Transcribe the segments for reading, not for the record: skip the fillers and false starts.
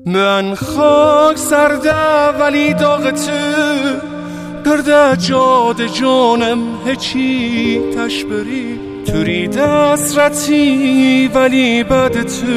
من خاک سرده ولی داغ تو گرده جاده جانم هچی تشبری توری دسترتی ولی بد تو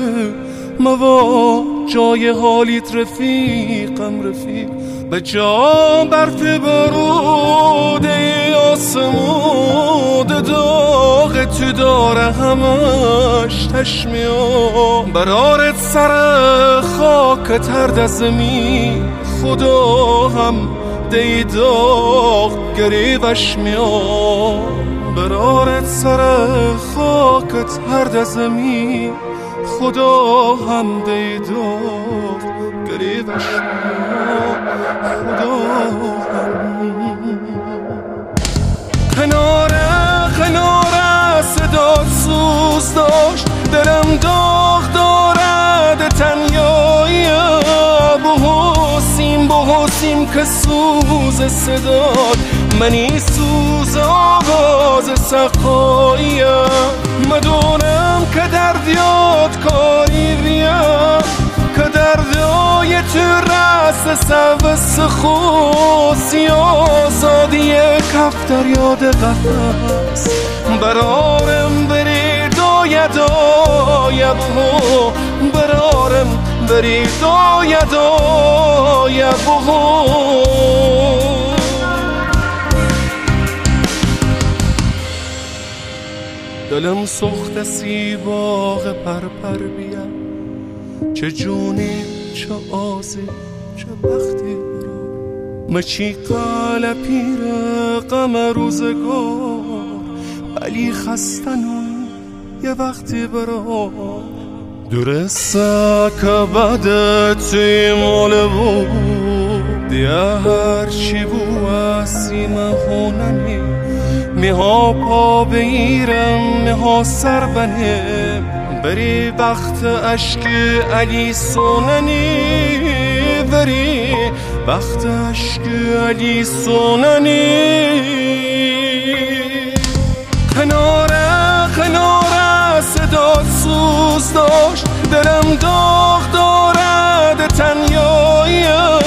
موا جای حالیت رفیقم رفیق به جا برف باروده آسمود داغ تو داره همش تشمیا برارت سر خاک ترد زمین خدا هم دی داغ گریوش میا برارت سر خاک ترد زمین خدا هم دی داغ گریوش میا خدا هم کناره صدا سوز داشت دلم داغ دارد تنیایی بحسیم که سوز صداد منی سوز آغاز سقاییم مدونم که دردیات کاری ریم که دردای تو رست سوس خوصی آزادی کف در یاد قفص برارم بری دای برارم بری دای دلم سخت سی باغ پر بیم چه جونی چه آزی چه بختی برا مچی قال پیر غم روزگار ولی خستنم یه وقتی برا درسته که بده توی مال بود یه هرچی بو اسیم هونمی میها پا بگیرم میها سر بنیم بری وقت عشق علی سوننی بری وقت عشق علی سوننی کناره صدا سوز داشت دلم داغ دارد تنیایی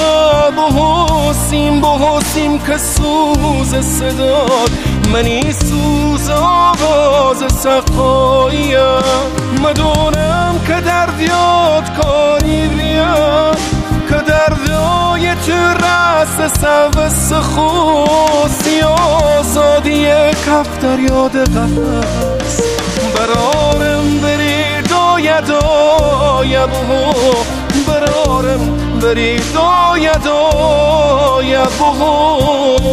بحسیم که سوز صداد منی سوز آغاز سقاییم مدونم که دردیات کاری ریم که دردای تو رست سوس خوصی آزادی کف در یاد قفص برارم بری دای برارم بری دای